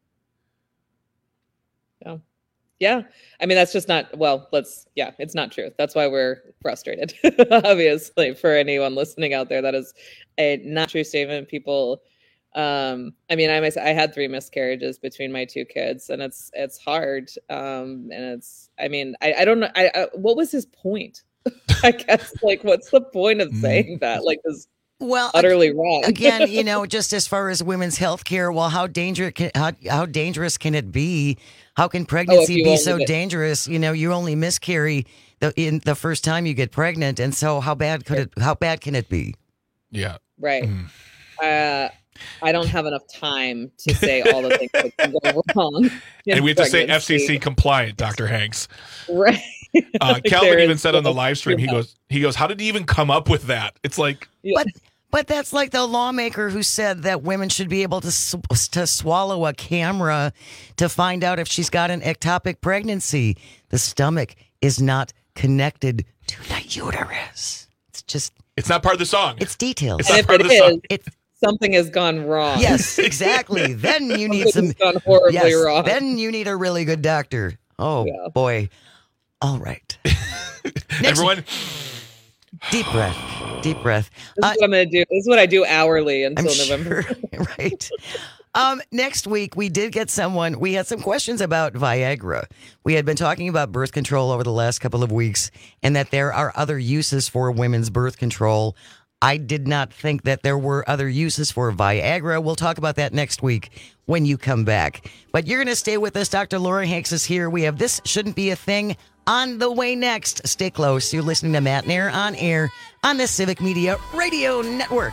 Yeah. Yeah. I mean, that's just not, well, let's, yeah, it's not true. That's why we're frustrated, obviously, for anyone listening out there. That is a not true statement. People, um, I mean, I, I had three miscarriages between my two kids, and it's, it's hard. Um, and it's, I mean, I, I don't know. I, I, what was his point? I guess, like, what's the point of saying that? Like, this well, utterly wrong. Again, you know, just as far as women's health care, well, how dangerous can, how, how dangerous can it be? How can pregnancy oh, be so get... dangerous? You know, you only miscarry the in the first time you get pregnant, and so how bad could it? How bad can it be? Yeah, right. Mm. Uh, I don't have enough time to say all the things that can go wrong. And we have to say F C C compliant, Doctor Hanks. Right. Uh, Calvin even said on the live stream, he goes, he goes, how did he even come up with that? It's like, but but that's like the lawmaker who said that women should be able to to swallow a camera to find out if she's got an ectopic pregnancy. The stomach is not connected to the uterus. It's just it's not part of the song. It's details. It's and not if part it of the is, song. It's something has gone wrong. Yes, exactly. Then you need some gone horribly yes, wrong. Then you need a really good doctor. Oh yeah. boy. All right. Everyone, deep breath. Deep breath. This is uh, what I'm going to do. This is what I do hourly until I'm November. Sure, right. Um, next week, we did get someone. We had some questions about Viagra. We had been talking about birth control over the last couple of weeks, and that there are other uses for women's birth control. I did not think that there were other uses for Viagra. We'll talk about that next week when you come back. But you're going to stay with us. Doctor Laura Hanks is here. We have This Shouldn't Be a Thing on the way next. Stay close. You're listening to Matt Nair on air on the Civic Media Radio Network.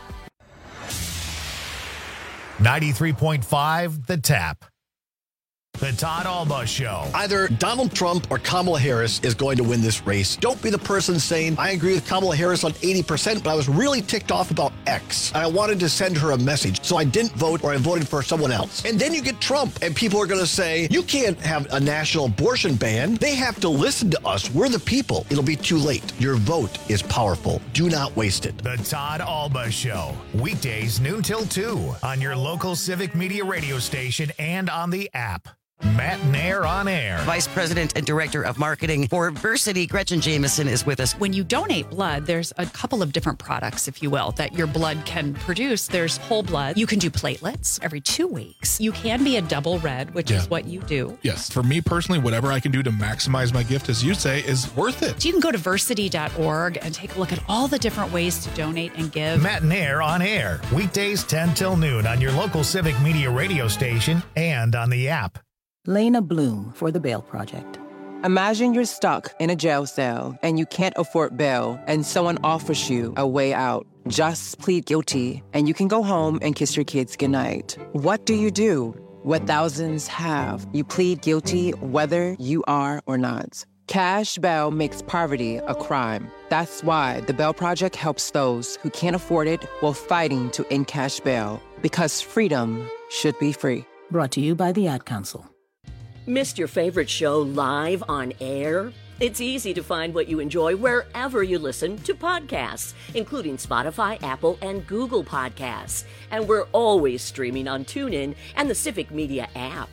ninety-three point five The Tap. The Todd Alba Show. Either Donald Trump or Kamala Harris is going to win this race. Don't be the person saying, I agree with Kamala Harris on eighty percent, but I was really ticked off about X. And I wanted to send her a message, so I didn't vote or I voted for someone else. And then you get Trump, and people are going to say, you can't have a national abortion ban. They have to listen to us. We're the people. It'll be too late. Your vote is powerful. Do not waste it. The Todd Alba Show. Weekdays noon till two on your local Civic Media radio station and on the app. Matt Nair on air. Vice President and Director of Marketing for Versity, Gretchen Jameson, is with us. When you donate blood, there's a couple of different products, if you will, that your blood can produce. There's whole blood. You can do platelets every two weeks. You can be a double red, which Yeah. is what you do. Yes. For me personally, whatever I can do to maximize my gift, as you say, is worth it. So you can go to versity dot org and take a look at all the different ways to donate and give. Matt Nair on air. Weekdays ten till noon on your local Civic Media radio station and on the app. Lena Bloom for the Bail Project. Imagine you're stuck in a jail cell and you can't afford bail and someone offers you a way out. Just plead guilty and you can go home and kiss your kids goodnight. What do you do? What thousands have. You plead guilty whether you are or not. Cash bail makes poverty a crime. That's why the Bail Project helps those who can't afford it while fighting to end cash bail. Because freedom should be free. Brought to you by the Ad Council. Missed your favorite show live on air? It's easy to find what you enjoy wherever you listen to podcasts, including Spotify, Apple, and Google Podcasts. And we're always streaming on TuneIn and the Civic Media app.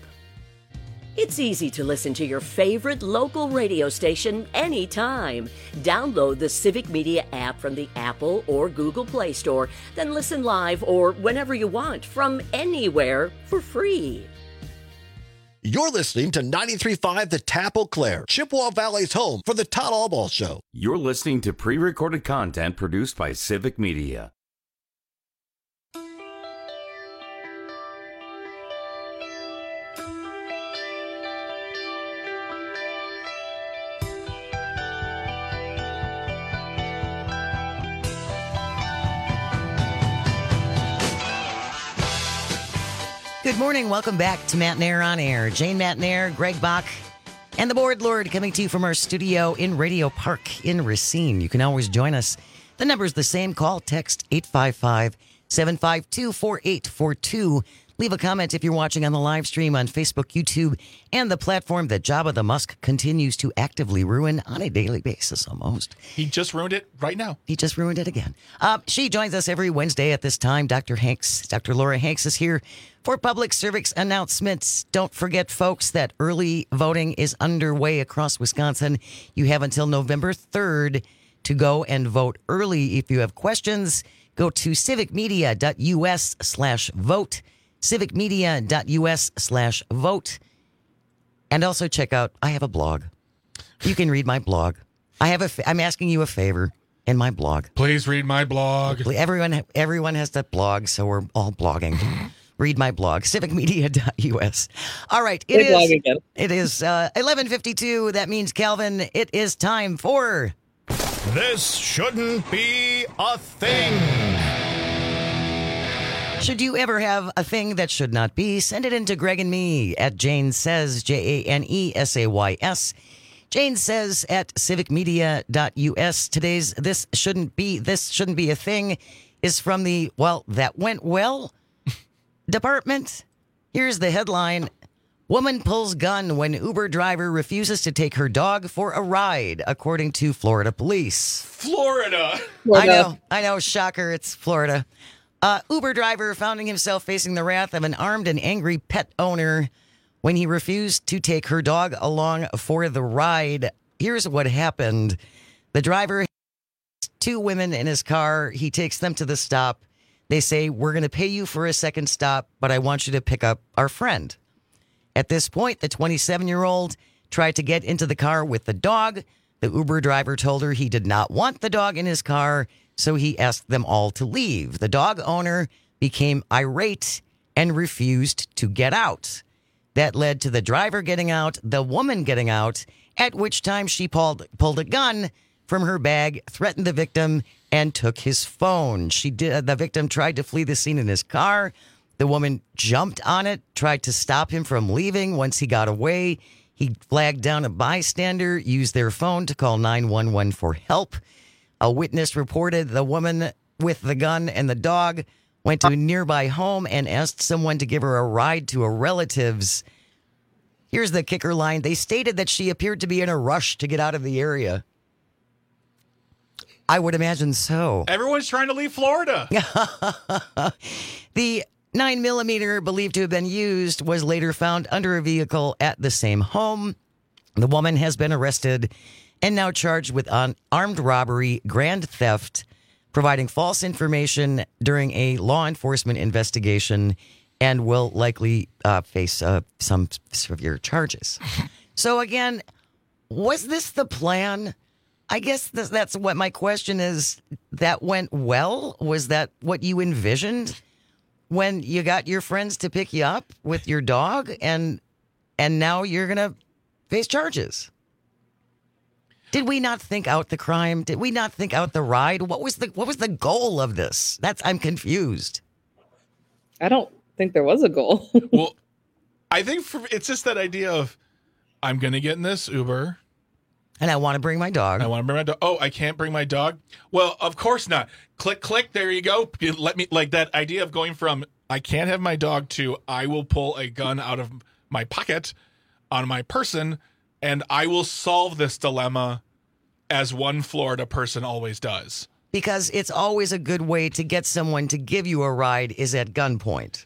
It's easy to listen to your favorite local radio station anytime. Download the Civic Media app from the Apple or Google Play Store, then listen live or whenever you want from anywhere for free. You're listening to ninety-three point five The Tap Eau Claire, Chippewa Valley's home for the Todd Alba Show. You're listening to pre-recorded content produced by Civic Media. Good morning. Welcome back to Matt Nair on Air. Jane Matt Nair, Greg Bach, and the Board Lord coming to you from our studio in Radio Park in Racine. You can always join us. The number's the same. Call, text eight five five, seven five two, four eight four two. Leave a comment if you're watching on the live stream on Facebook, YouTube, and the platform that Jabba the Musk continues to actively ruin on a daily basis almost. He just ruined it right now. He just ruined it again. Uh, she joins us every Wednesday at this time. Doctor Hanks, Doctor Laura Hanks is here for public service announcements. Don't forget, folks, that early voting is underway across Wisconsin. You have until November third to go and vote early. If you have questions, go to civicmedia.us slash vote. civicmedia.us slash vote. And also check out, I have a blog. You can read my blog. I have a, fa- I'm asking you a favor in my blog. Please read my blog. Everyone, everyone has that blog, so we're all blogging. Read my blog, civicmedia.us. All right, it Good blog is, again. it is uh, eleven fifty-two. That means, Calvin, it is time for... This shouldn't be a thing. Should you ever have a thing that should not be, send it in to Greg and me at Jane Says, J A N E S A Y S. Jane Says at civicmedia.us. Today's This Shouldn't Be, This Shouldn't Be a Thing is from the, well, that went well department. Here's the headline. Woman pulls gun when Uber driver refuses to take her dog for a ride, according to Florida police. Florida. I know, I know, shocker, it's Florida. Uh, Uber driver finding himself facing the wrath of an armed and angry pet owner when he refused to take her dog along for the ride. Here's what happened. The driver has two women in his car. He takes them to the stop. They say, we're going to pay you for a second stop, but I want you to pick up our friend. At this point, the twenty-seven-year-old tried to get into the car with the dog. The Uber driver told her he did not want the dog in his car, so he asked them all to leave. The dog owner became irate and refused to get out. That led to the driver getting out, the woman getting out, at which time she pulled, pulled a gun from her bag, threatened the victim, and took his phone. She did. The victim tried to flee the scene in his car. The woman jumped on it, tried to stop him from leaving. Once he got away, he flagged down a bystander, used their phone to call nine one one for help. A witness reported the woman with the gun and the dog went to a nearby home and asked someone to give her a ride to a relative's. Here's the kicker line. They stated that she appeared to be in a rush to get out of the area. I would imagine so. Everyone's trying to leave Florida. The nine millimeter believed to have been used was later found under a vehicle at the same home. The woman has been arrested and now charged with un- armed robbery, grand theft, providing false information during a law enforcement investigation, and will likely uh, face uh, some severe charges. So again, was this the plan? I guess this, that's what my question is. That went well? Was that what you envisioned when you got your friends to pick you up with your dog, and and now you're gonna face charges? Did we not think out the crime? Did we not think out the ride? What was the what was the goal of this? That's I'm confused. I don't think there was a goal. Well, I think for, it's just that idea of I'm going to get in this Uber. And I want to bring my dog. I want to bring my dog. Oh, I can't bring my dog? Well, of course not. Click, click. There you go. Let me, like that idea of going from I can't have my dog to I will pull a gun out of my pocket on my person and I will solve this dilemma as one Florida person always does. Because it's always a good way to get someone to give you a ride is at gunpoint.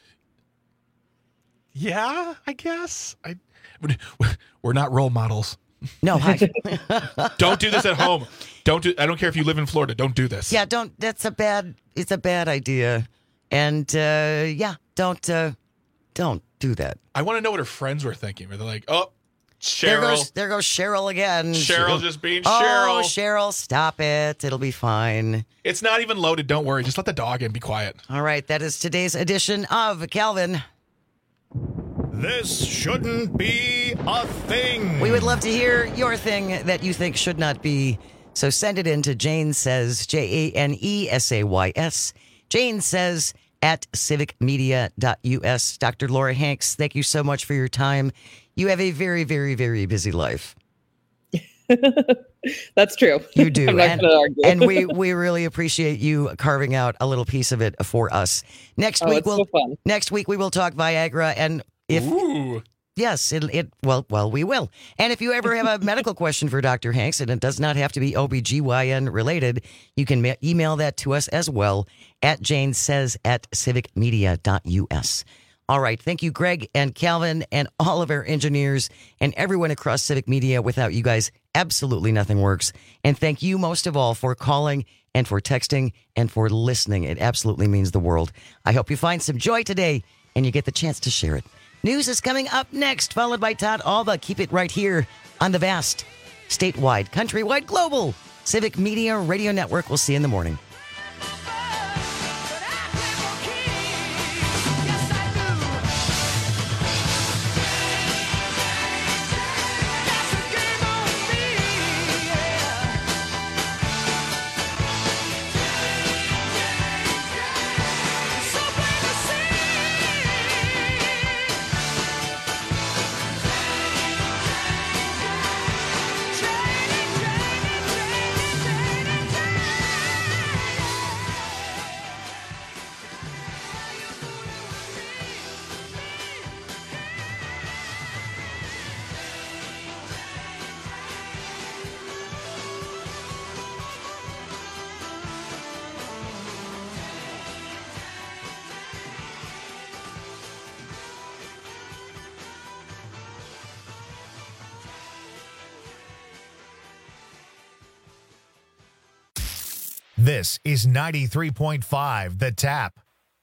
Yeah, I guess. I We're not role models. No, I, don't do this at home. Don't do. I don't care if you live in Florida. Don't do this. Yeah, don't. That's a bad. It's a bad idea, and uh, yeah, don't. Uh, don't do that. I want to know what her friends were thinking. Where they're like, "Oh, Cheryl, there goes, there goes Cheryl again. Cheryl just being oh, Cheryl. Cheryl, stop it. It'll be fine. It's not even loaded. Don't worry. Just let the dog in. Be quiet. All right, that is today's edition of Calvin. This shouldn't be a thing. We would love to hear your thing that you think should not be. So send it in to Jane Says, J A N E S A Y S. Jane Says at civic media dot U S. Doctor Laura Hanks, thank you so much for your time. You have a very, very, very busy life. That's true. You do. I'm not and gonna argue. and we, we really appreciate you carving out a little piece of it for us. Next Oh, week it's we'll so fun. next week we will talk Viagra, and if Ooh. yes, it it well well we will. And if you ever have a medical question for Doctor Hanks, and it does not have to be O B G Y N related, you can ma- email that to us as well at Jane Says at civic media dot U S. All right. Thank you, Greg and Calvin and all of our engineers and everyone across Civic Media. Without you guys, absolutely nothing works. And thank you most of all for calling and for texting and for listening. It absolutely means the world. I hope you find some joy today and you get the chance to share it. News is coming up next, followed by Todd Alba. Keep it right here on the vast, statewide, countrywide, global Civic Media Radio Network. We'll see you in the morning. This is ninety-three point five The Tap.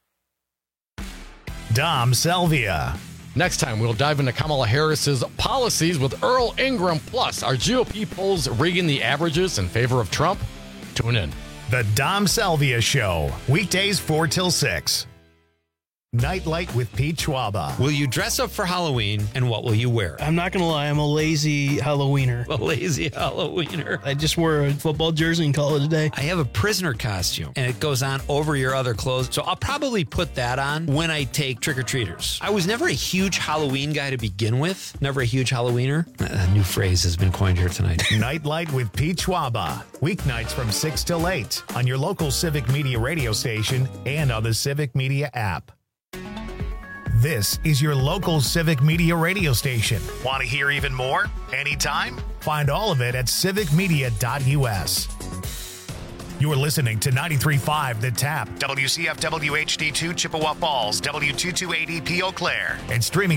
Dom Selvia. Next time, we'll dive into Kamala Harris's policies with Earl Ingram. Plus, are G O P polls rigging the averages in favor of Trump? Tune in. The Dom Selvia Show. Weekdays four till six. Nightlight with Pete Schwaba. Will you dress up for Halloween, and what will you wear? I'm not going to lie, I'm a lazy Halloweener. A lazy Halloweener. I just wore a football jersey and call it a day. I have a prisoner costume, and it goes on over your other clothes, so I'll probably put that on when I take trick-or-treaters. I was never a huge Halloween guy to begin with. Never a huge Halloweener. A new phrase has been coined here tonight. Nightlight with Pete Schwaba. Weeknights from six till eight on your local Civic Media radio station and on the Civic Media app. This is your local Civic Media radio station. Want to hear even more? Anytime? Find all of it at civic media dot u s. You're listening to ninety-three point five The Tap, W C F W H D two Chippewa Falls, W two two eight E P Eau Claire, and streaming